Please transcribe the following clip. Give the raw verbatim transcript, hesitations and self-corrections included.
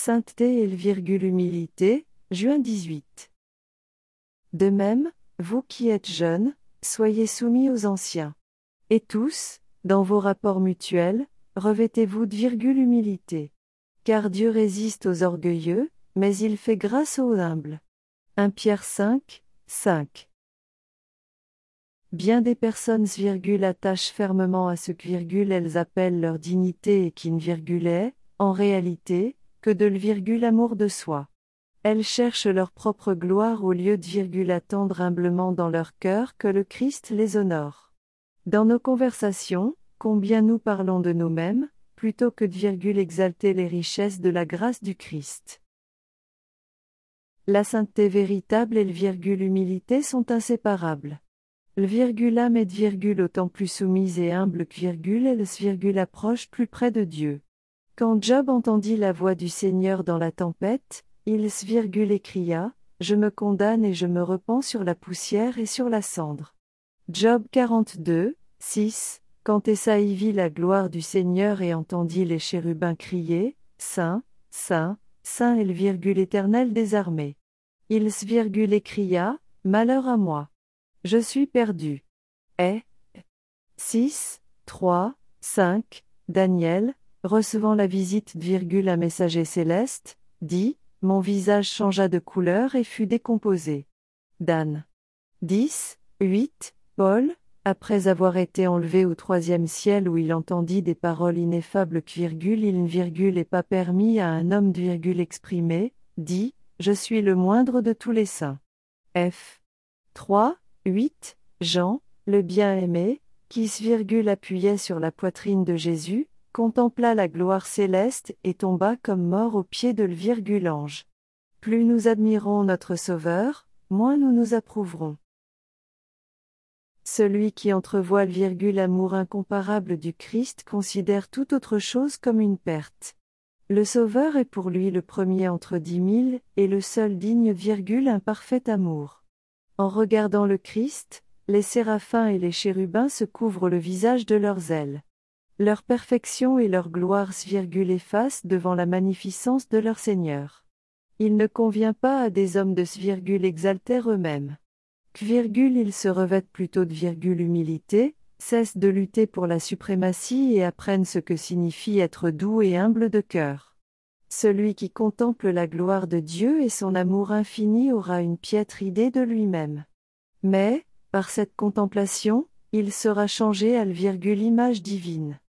Sainteté et le virgule humilité, juin dix-huit. De même, vous qui êtes jeunes, soyez soumis aux anciens. Et tous, dans vos rapports mutuels, revêtez-vous de virgule humilité. Car Dieu résiste aux orgueilleux, mais il fait grâce aux humbles. un Pierre cinq, cinq. Bien des personnes virgule attachent fermement à ce que virgule elles appellent leur dignité et qui ne virgule est, en réalité, que de le virgule amour de soi. Elles cherchent leur propre gloire au lieu de virgule attendre humblement dans leur cœur que le Christ les honore. Dans nos conversations, combien nous parlons de nous-mêmes, plutôt que de virgule exalter les richesses de la grâce du Christ. La sainteté véritable et le virgule humilité sont inséparables. Le virgule âme est virgule autant plus soumise et humble que virgule et le virgule approche plus près de Dieu. Quand Job entendit la voix du Seigneur dans la tempête, il virgule écria, « Je me condamne et je me repens sur la poussière et sur la cendre. » Job quarante-deux, six. Quand Esaïe vit la gloire du Seigneur et entendit les chérubins crier, « Saint, Saint, Saint est le virgule éternel des armées. » Il virgule écria, « Malheur à moi. Je suis perdu. » Et six, trois, cinq. Daniel, recevant la visite virgule un messager céleste, dit, « Mon visage changea de couleur et fut décomposé. » Dan. dix, huit. Paul, après avoir été enlevé au troisième ciel où il entendit des paroles ineffables que virgule il virgule est pas permis à un homme virgule exprimer, dit, « Je suis le moindre de tous les saints. » F. trois, huit. Jean, le bien-aimé, qui virgule appuyait sur la poitrine de Jésus, contempla la gloire céleste et tomba comme mort aux pieds de le virgule ange. Plus nous admirons notre Sauveur, moins nous nous approuverons. Celui qui entrevoit le virgule amour incomparable du Christ considère toute autre chose comme une perte. Le Sauveur est pour lui le premier entre dix mille, et le seul digne virgule un parfait amour. En regardant le Christ, les séraphins et les chérubins se couvrent le visage de leurs ailes. Leur perfection et leur gloire virgule effacent devant la magnificence de leur Seigneur. Il ne convient pas à des hommes de virgule exalter eux-mêmes. Que virgule ils se revêtent plutôt de virgule humilité, cessent de lutter pour la suprématie et apprennent ce que signifie être doux et humble de cœur. Celui qui contemple la gloire de Dieu et son amour infini aura une piètre idée de lui-même. Mais, par cette contemplation, il sera changé à la virgule image divine.